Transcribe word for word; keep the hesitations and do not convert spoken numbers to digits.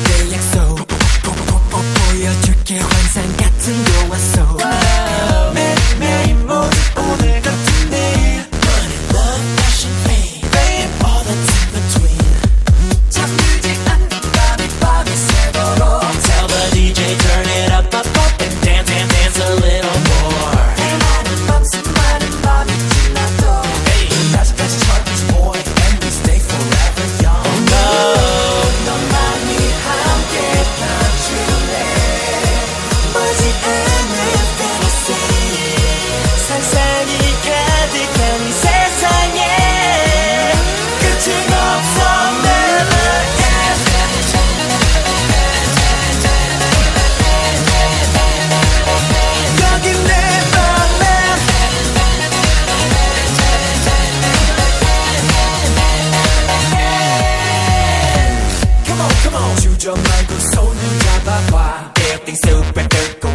우리의 약속 보여줄게 환상 같은 영화 속 매일매일 모두 오늘 같은 내일 Money, love, passion, fame Babe, all that's in between 잠들지 않는 밤이 밤이 새도록 Tell the D J turn it up, up, up And dance, dance, dance a little more 많은 밤 수많은 밤이 지나도 Hey, that's the best charts boy And we stay forever young Oh no 너만이 함께 봐줄래 오지 않는 fantasy 상상이 가득한 이 세상에 끝은 없어 never end 여기 내 맘에 Come on, come on 주저 말고 손을 잡아봐 Everything super duper